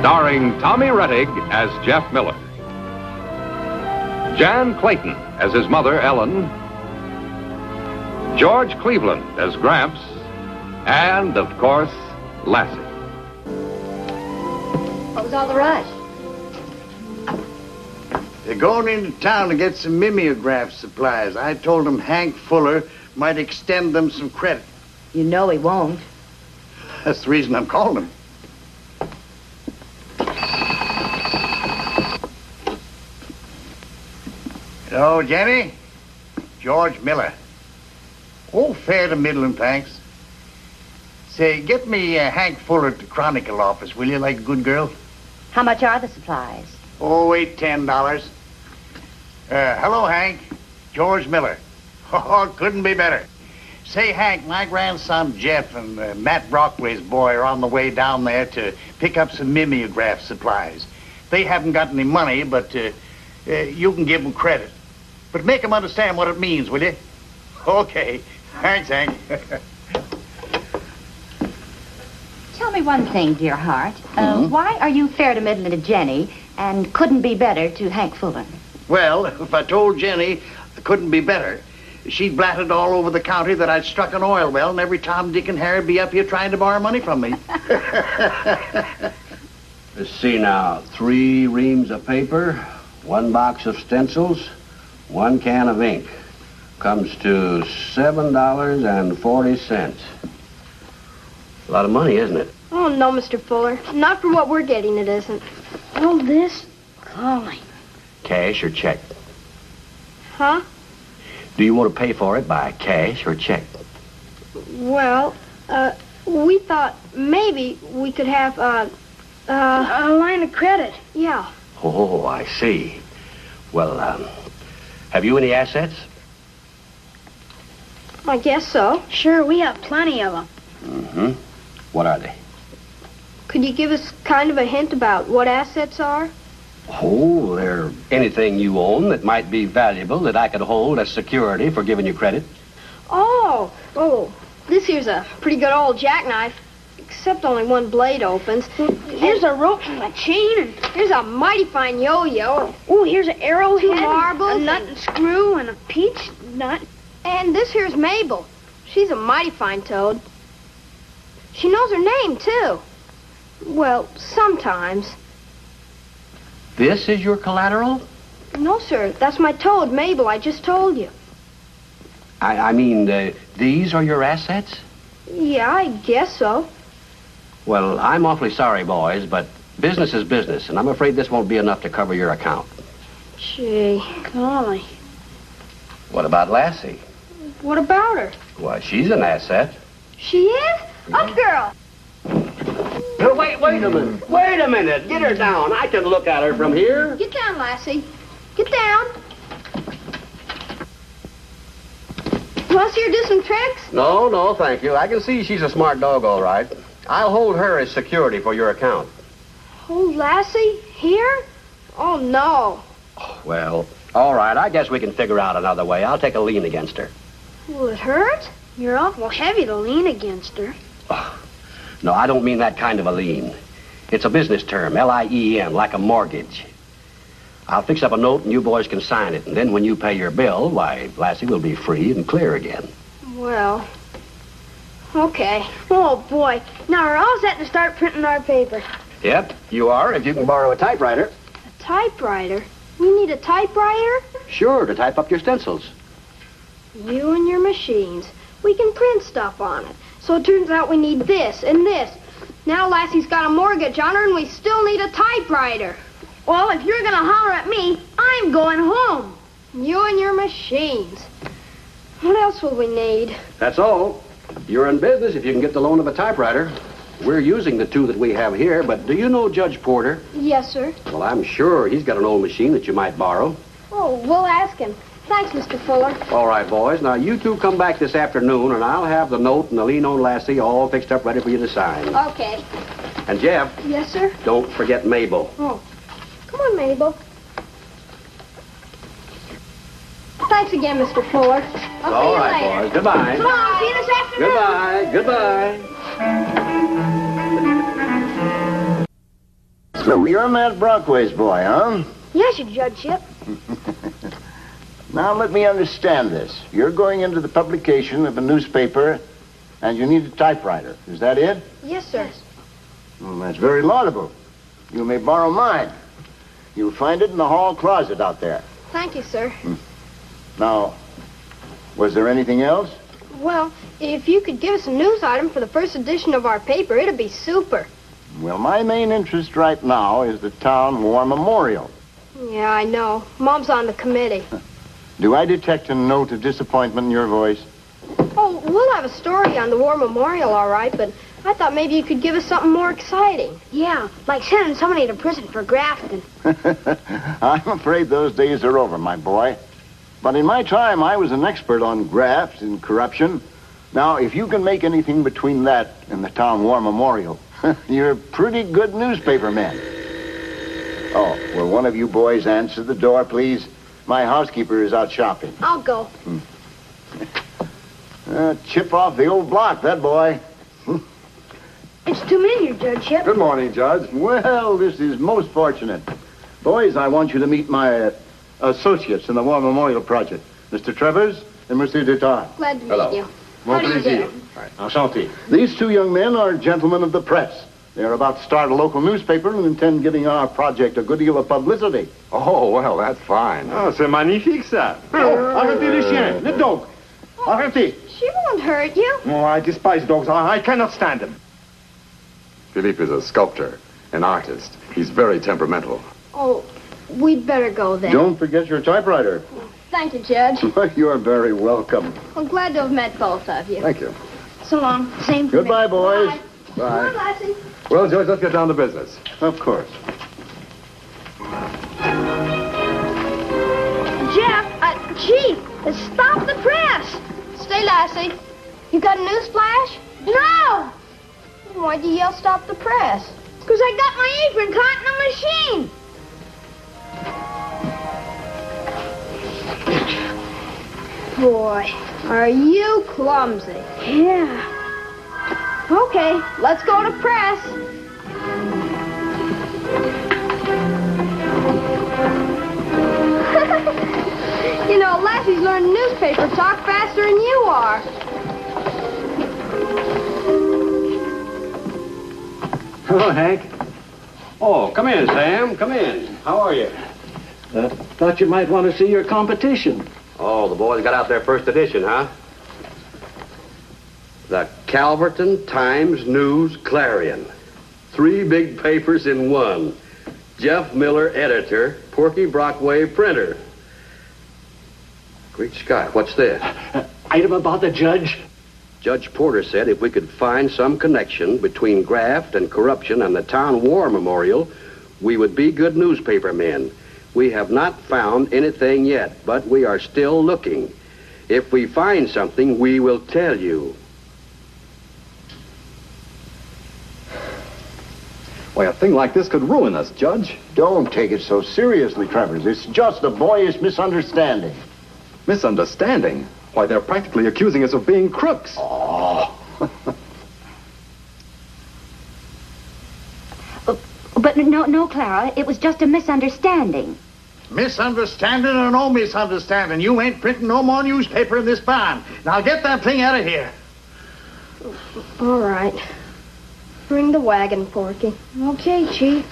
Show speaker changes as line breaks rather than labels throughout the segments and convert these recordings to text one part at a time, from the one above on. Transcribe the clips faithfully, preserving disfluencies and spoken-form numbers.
Starring Tommy Rettig as Jeff Miller, Jan Clayton as his mother, Ellen, George Cleveland as Gramps, and, of course, Lassie.
What was all the rush?
They're going into town to get some mimeograph supplies. I told them Hank Fuller might extend them some credit.
You know he won't.
That's the reason I'm calling him. Hello, Jenny. George Miller. Oh, fair to middling, thanks. Say, get me uh, Hank Fuller at the Chronicle office, will you, like a good girl?
How much are the supplies?
Oh, wait, ten dollars. Uh, hello, Hank. George Miller. Oh, couldn't be better. Say, Hank, my grandson Jeff and uh, Matt Brockway's boy are on the way down there to pick up some mimeograph supplies. They haven't got any money, but uh, uh, you can give them credit. But make them understand what it means, will you? Okay. Thanks, Hank.
Tell me one thing, dear heart. Uh,
Mm-hmm.
Why are you fair to middling to Jenny and couldn't be better to Hank Fuller?
Well, if I told Jenny I couldn't be better, she'd blatted all over the county that I'd struck an oil well, and every Tom, Dick, and Harry be up here trying to borrow money from me.
Let's see now. Three reams of paper, one box of stencils, one can of ink. Comes to seven dollars and forty cents. A lot of money, isn't it?
Oh, no, Mister Fuller. Not for what we're getting, it isn't. All this? Golly.
Cash or check?
Huh?
Do you want to pay for it by cash or check?
Well, uh, we thought maybe we could have, uh, uh... a line of credit. Yeah.
Oh, I see. Well, um, have you any assets?
I guess so. Sure, we have plenty of them.
Mm-hmm. What are they?
Could you give us kind of a hint about what assets are?
Oh, they're anything you own that might be valuable that I could hold as security for giving you credit.
Oh, oh, this here's a pretty good old jackknife, except only one blade opens. Here's a rope and a chain, and here's a mighty fine yo-yo. Oh, here's an arrowhead, two marbles, a nut and screw, and a peach nut. And this here's Mabel. She's a mighty fine toad. She knows her name, too. Well, sometimes.
This is your collateral?
No, sir. That's my toad, Mabel. I just told you.
I, I mean, uh, these are your assets?
Yeah, I guess so.
Well, I'm awfully sorry, boys, but business is business, and I'm afraid this won't be enough to cover your account.
Gee, golly.
What about Lassie?
What about her?
Why, she's an asset.
She is? Up, girl.
No, wait, wait a minute. Wait a minute. Get her down. I can look at her from here.
Get down, Lassie. Get down. You want to see her do some tricks?
No, no, thank you. I can see she's a smart dog, all right. I'll hold her as security for your account.
Hold Lassie? Here? Oh, no.
Well, all right. I guess we can figure out another way. I'll take a lien against her.
Will it hurt? You're awful heavy to lean against her.
Oh, no, I don't mean that kind of a lien. It's a business term, L I E N, like a mortgage. I'll fix up a note and you boys can sign it. And then when you pay your bill, why, Lassie will be free and clear again.
Well, okay. Oh, boy. Now we're all set to start printing our paper.
Yep, you are, if you can borrow a typewriter.
A typewriter? We need a typewriter?
Sure, to type up your stencils.
You and your machines. We can print stuff on it. So it turns out we need this and this. Now Lassie's got a mortgage on her and we still need a typewriter. Well, if you're going to holler at me, I'm going home. You and your machines. What else will we need?
That's all. You're in business if you can get the loan of a typewriter. We're using the two that we have here, but do you know Judge Porter?
Yes, sir.
Well, I'm sure he's got an old machine that you might borrow.
Oh, we'll ask him. Thanks, Mister Fuller.
All right, boys. Now, you two come back this afternoon, and I'll have the note and the lien on Lassie all fixed up ready for you to sign.
Okay.
And, Jeff.
Yes, sir?
Don't forget Mabel.
Oh. Come on, Mabel. Thanks again, Mister Fuller. I'll
all
see you
right,
later.
boys. Goodbye.
Come on, see you this afternoon.
Goodbye. Goodbye.
So you're Matt Brockway's boy, huh?
Yes, your judgeship.
Now let me understand this. You're going into the publication of a newspaper, and you need a typewriter. Is that it?
Yes, sir.
Well, that's very laudable. You may borrow mine. You'll find it in the hall closet out there.
Thank you, sir.
Now, was there anything else?
Well, if you could give us a news item for the first edition of our paper, it'd be super.
Well, my main interest right now is the town war memorial.
Yeah, I know. Mom's on the committee.
Do I detect a note of disappointment in your voice?
Oh, we'll have a story on the war memorial, all right, but I thought maybe you could give us something more exciting. Yeah, like sending somebody to prison for grafting.
I'm afraid those days are over, my boy. But in my time, I was an expert on graft and corruption. Now, if you can make anything between that and the town war memorial, you're a pretty good newspaper man. Oh, will one of you boys answer the door, please? My housekeeper is out shopping.
I'll go.
Hmm. Uh, chip off the old block, that boy.
It's two men, your judgeship.
Good morning, Judge. Well, this is most fortunate. Boys, I want you to meet my uh, associates in the War Memorial Project, Mister Travers and Mister Detar.
Glad to
Hello.
meet you.
Mon
How do you
plaisir.
do?
Enchanté. These two young men are gentlemen of the press. They're about to start a local newspaper and intend giving our project a good deal of publicity.
Oh, well, that's fine.
Oh, c'est magnifique, ça.
Oh, arrêtez les chiens, the dog. Arrêtez.
She won't hurt you.
Oh, I despise dogs. I, I cannot stand them.
Philippe is a sculptor, an artist. He's very temperamental.
Oh, we'd better go then.
Don't forget your typewriter.
Thank you, Judge.
You're very welcome.
I'm glad to have met both of you.
Thank you.
So long. Same for
Goodbye,
me.
boys.
Bye.
Bye.
Bye, Lassie.
Well, George, let's get down to business.
Of course.
Jeff, uh, Chief, stop the press. Stay, Lassie. You got a news flash? No. Why'd you yell stop the press? Because I got my apron caught in the machine. Boy, are you clumsy. Yeah. Okay, let's go to press. You know, Lassie's learning newspaper talk faster than you are.
Hello, Hank. Oh, come in, Sam. Come in. How are you?
Uh, thought you might want to see your competition.
Oh, the boys got out their first edition, huh? The Calverton Times News Clarion. Three big papers in one. Jeff Miller, editor. Porky Brockway, printer. Great Scott, what's this?
Uh, item about the judge.
Judge Porter said if we could find some connection between graft and corruption and the town war memorial, we would be good newspaper men. We have not found anything yet, but we are still looking. If we find something, we will tell you.
Why, a thing like this could ruin us, Judge.
Don't take it so seriously, Travers. It's just a boyish misunderstanding.
Misunderstanding? Why, they're practically accusing us of being crooks.
Oh.
But no, no, Clara, it was just a misunderstanding.
Misunderstanding or no misunderstanding, you ain't printing no more newspaper in this barn. Now get that thing out of here.
All right. Bring the wagon, Porky. Okay, Chief.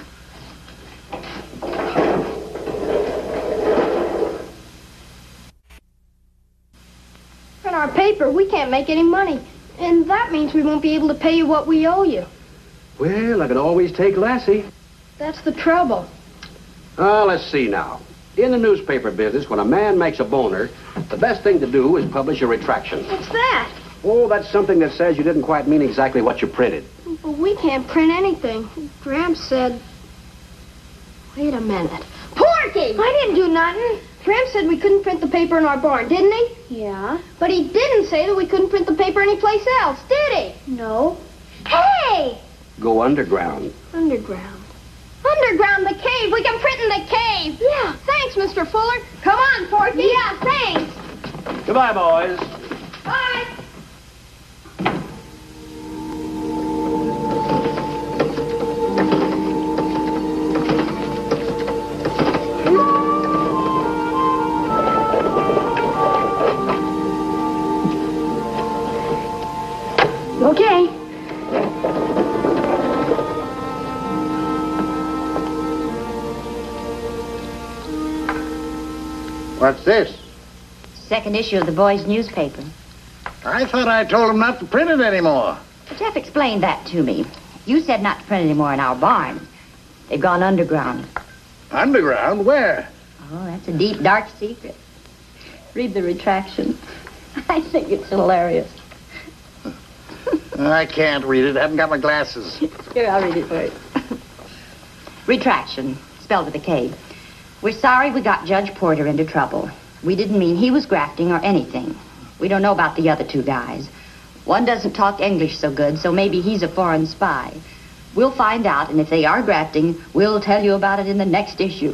In our paper, we can't make any money. And that means we won't be able to pay you what we owe you.
Well, I could always take Lassie.
That's the trouble.
Oh, let's see now. In the newspaper business, when a man makes a boner, the best thing to do is publish a retraction.
What's that?
Oh, that's something that says you didn't quite mean exactly what you printed.
But we can't print anything. Gramps said... Wait a minute. Porky! I didn't do nothing. Gramps said we couldn't print the paper in our barn, didn't he? Yeah. But he didn't say that we couldn't print the paper anyplace else, did he? No. Hey!
Go underground.
Underground. Underground, the cave. We can print in the cave. Yeah. Thanks, Mister Fuller. Come on, Porky. Yeah, thanks.
Goodbye, boys.
Bye.
What's this?
Second issue of the boys' newspaper.
I thought I told him not to print it anymore.
Jeff explained that to me. You said not to print anymore in our barn. They've gone underground.
Underground? Where?
Oh, that's a deep, dark secret. Read the retraction. I think it's hilarious.
I can't read it. I haven't got my glasses.
Here, I'll read it for you. Retraction, spelled with a K. We're sorry we got Judge Porter into trouble. We didn't mean he was grafting or anything. We don't know about the other two guys. One doesn't talk English so good, so maybe he's a foreign spy. We'll find out, and if they are grafting, we'll tell you about it in the next issue.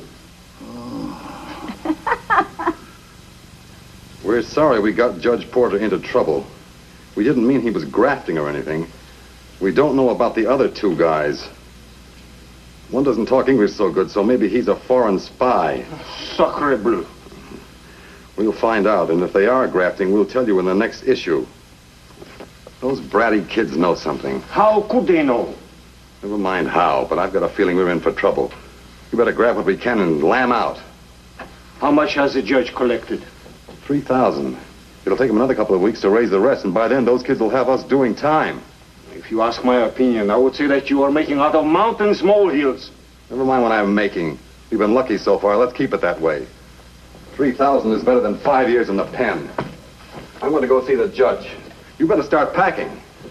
We're sorry we got Judge Porter into trouble. We didn't mean he was grafting or anything. We don't know about the other two guys. One doesn't talk English so good, so maybe he's a foreign spy.
Sacre bleu.
We'll find out, and if they are grafting, we'll tell you in the next issue. Those bratty kids know something.
How could they know?
Never mind how, but I've got a feeling we're in for trouble. We better grab what we can and lamb out.
How much has the judge collected?
Three thousand. It'll take them another couple of weeks to raise the rest, and by then those kids will have us doing time.
If you ask my opinion, I would say that you are making out of mountains molehills.
Never mind what I'm making. We've been lucky so far. Let's keep it that way. Three thousand is better than five years in the pen. I'm going to go see the judge. You better start packing.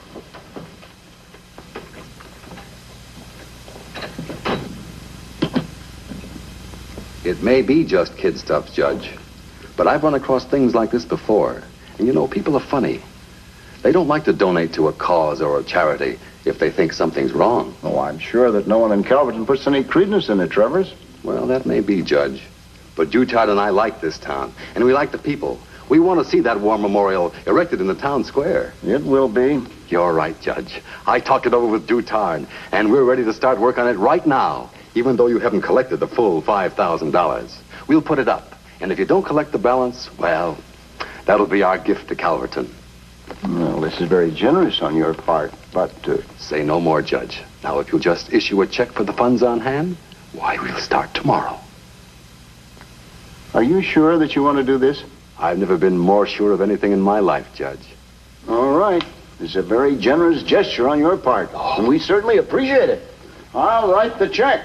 It may be just kid stuff, Judge, but I've run across things like this before. And you know, people are funny. They don't like to donate to a cause or a charity if they think something's wrong.
Oh, I'm sure that no one in Calverton puts any credence in it, Travers.
Well, that may be, Judge. But Dutard and I like this town, and we like the people. We want to see that war memorial erected in the town square.
It will be.
You're right, Judge. I talked it over with Dutard, and we're ready to start work on it right now, even though you haven't collected the full five thousand dollars. We'll put it up, and if you don't collect the balance, well, that'll be our gift to Calverton.
Well, this is very generous on your part, but... Uh...
Say no more, Judge. Now, if you'll just issue a check for the funds on hand, why, we'll start tomorrow.
Are you sure that you want to do this?
I've never been more sure of anything in my life, Judge.
All right. It's a very generous gesture on your part, oh. and we certainly appreciate it. I'll write the check.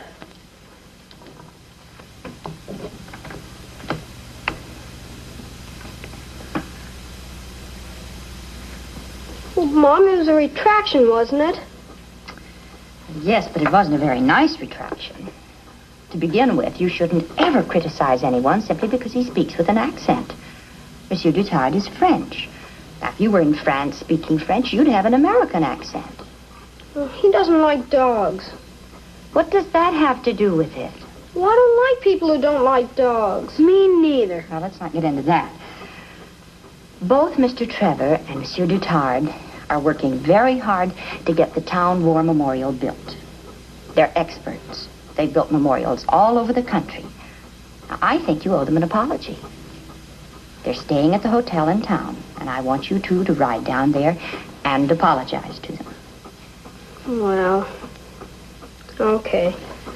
Well, Mom, it was a retraction, wasn't it?
Yes, but it wasn't a very nice retraction. To begin with, you shouldn't ever criticize anyone simply because he speaks with an accent. Monsieur Dutard is French. Now, if you were in France speaking French, you'd have an American accent.
Well, he doesn't like dogs.
What does that have to do with it?
Well, I don't like people who don't like dogs. Me neither.
Now, let's not get into that. Both Mister Trevor and Monsieur Dutard are working very hard to get the town war memorial built. They're experts. They've built memorials all over the country. Now, I think you owe them an apology. They're staying at the hotel in town, and I want you two to ride down there and apologize to them.
Well, okay.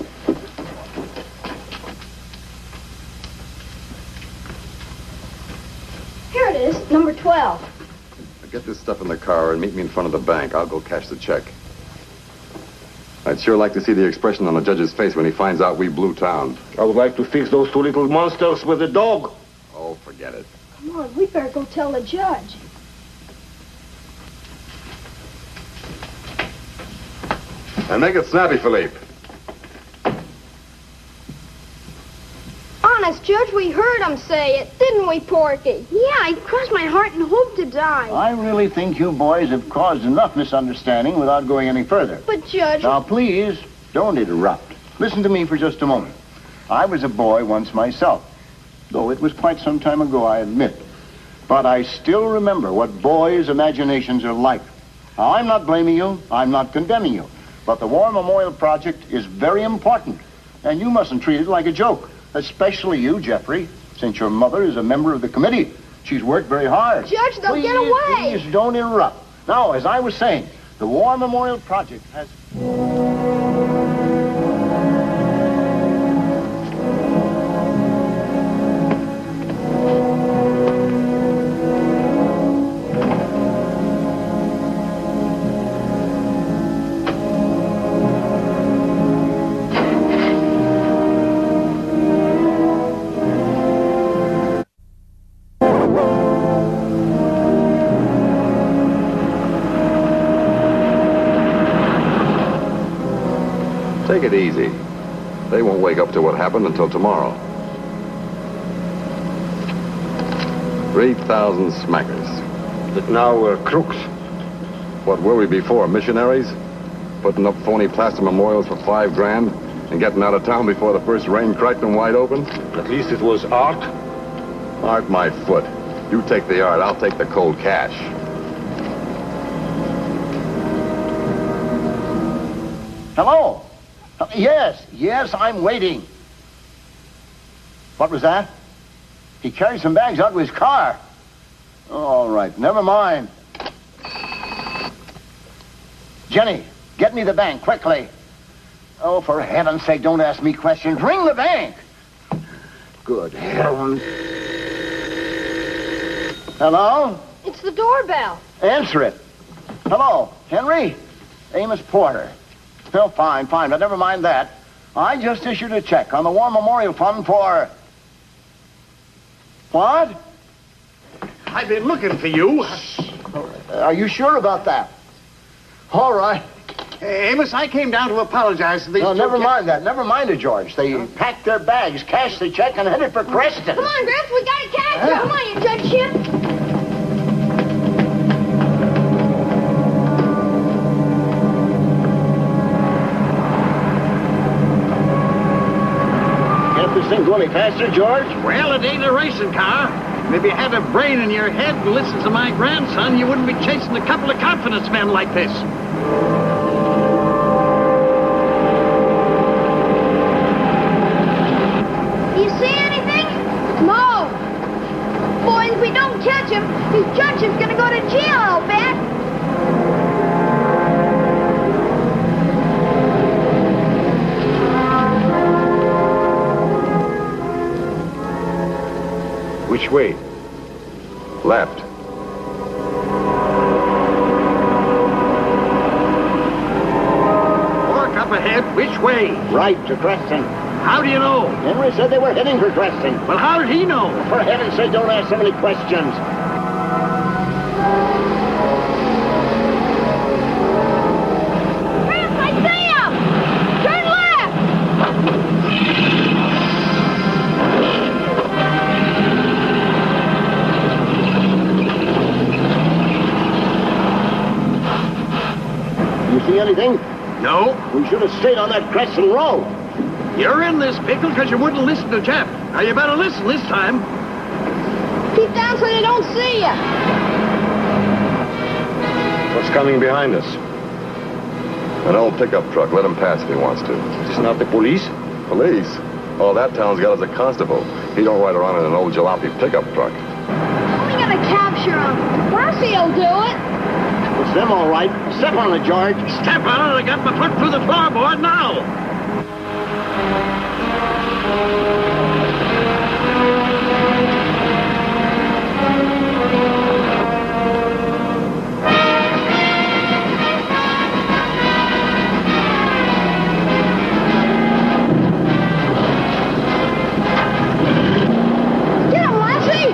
Here it is, number twelve.
Get this stuff in the car and meet me in front of the bank. I'll go cash the check. I'd sure like to see the expression on the judge's face when he finds out we blew town.
I would like to fix those two little monsters with a dog.
Oh, forget it.
Come on, we better go tell the judge.
And make it snappy, Philippe.
Honest, Judge, we heard him say it, didn't we, Porky? Yeah, I crossed my heart and hoped to die.
I really think you boys have caused enough misunderstanding without going any further.
But, Judge...
Now, please, don't interrupt. Listen to me for just a moment. I was a boy once myself, though it was quite some time ago, I admit. But I still remember what boys' imaginations are like. Now, I'm not blaming you. I'm not condemning you. But the War Memorial Project is very important, and you mustn't treat it like a joke. Especially you, Jeffrey, since your mother is a member of the committee. She's worked very hard.
Judge, they'll
please,
get away.
Please don't interrupt. Now, as I was saying, the War Memorial Project has...
Take it easy. They won't wake up to what happened until tomorrow. three thousand smackers.
But now we're crooks.
What were we before, missionaries? Putting up phony plaster memorials for five grand and getting out of town before the first rain cracked them wide open?
At least it was art.
Art my foot. You take the art, I'll take the cold cash.
Hello? Uh, yes, yes, I'm waiting. What was that? He carried some bags out of his car. All right, never mind. Jenny, get me the bank, quickly. Oh, for heaven's sake, don't ask me questions. Ring the bank. Good heavens. Hello?
It's the doorbell.
Answer it. Hello, Henry? Amos Porter. No, fine, fine, but never mind that. I just issued a check on the War Memorial Fund for... What?
I've been looking for you.
Are you sure about that? All right.
Hey, Amos, I came down to apologize to these...
No,
two
never
kids.
mind that. Never mind it, George. They packed their bags, cashed the check, and headed for Creston.
Come on, Gramps, we gotta catch
Yeah.
him. Come on, you judge ship.
Can't this thing go any faster, George?
Well, it ain't a racing car. And if you had a brain in your head and listened to my grandson, you wouldn't be chasing a couple of confidence men like this.
You see anything? No. Boy, if we don't catch him, his judge is gonna go to jail, I'll bet.
Which way?
Left.
Fork up ahead, which way?
Right, to Creston.
How do you know?
Henry said they were heading for Creston.
Well, how did he know?
For heaven's sake, don't ask so many questions.
Gramps, I see him! Turn left!
You see anything?
No.
We should have stayed on that Creston Road.
You're in this pickle because you wouldn't listen to Jeff. Now, you better listen this time.
Keep down so they don't see you.
What's coming behind us?
An old pickup truck. Let him pass if he wants to.
It's not the police?
Police? All that town's got is a constable. He don't ride around in an old jalopy pickup truck.
We gotta capture him. Marcy'll do it.
It's them, all right. Step on it, George.
Step on it. I got my foot through the floorboard now.
Get him, Lassie!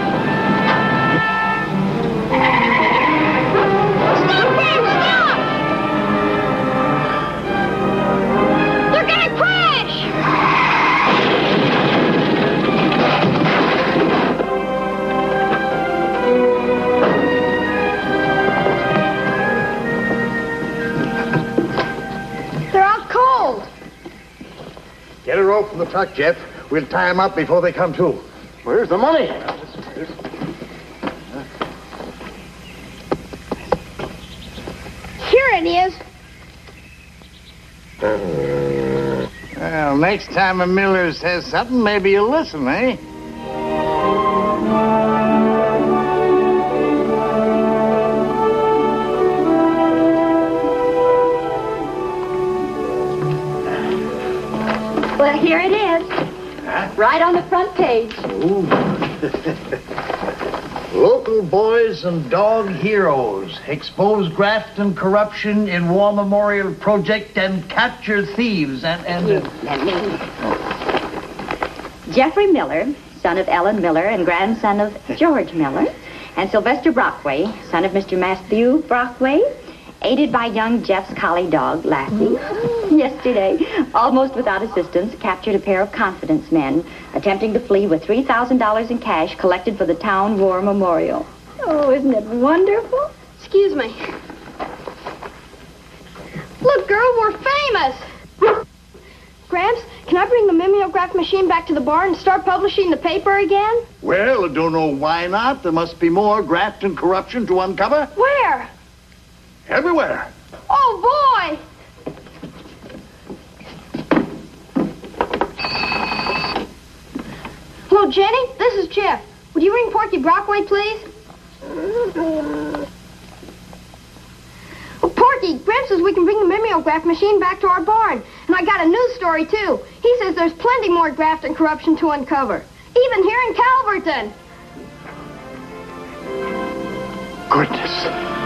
Stop, man, stop! They're gonna crash! They're out cold.
Get a rope from the truck, Jeff. We'll tie them up before they come to.
Where's the money?
Here it is.
Well, next time a miller says something, maybe you'll listen, eh?
Well, here it is. Right on the front page.
Local boys and dog heroes expose graft and corruption in War Memorial Project and capture thieves and... and
Let me. Jeffrey Miller, son of Ellen Miller and grandson of George Miller, and Sylvester Brockway, son of Mister Matthew Brockway, aided by young Jeff's collie dog, Lassie, yesterday, almost without assistance, captured a pair of confidence men attempting to flee with three thousand dollars in cash collected for the town war memorial. Oh, isn't it wonderful?
Excuse me. Look, girl, we're famous. Gramps, can I bring the mimeograph machine back to the barn and start publishing the paper again?
Well, I don't know why not. There must be more graft and corruption to uncover.
Where?
Everywhere.
Oh, boy! Hello, Jenny. This is Jeff. Would you ring Porky Brockway, please? Oh, Porky, Gramps says we can bring the mimeograph machine back to our barn. And I got a news story, too. He says there's plenty more graft and corruption to uncover. Even here in Calverton.
Goodness.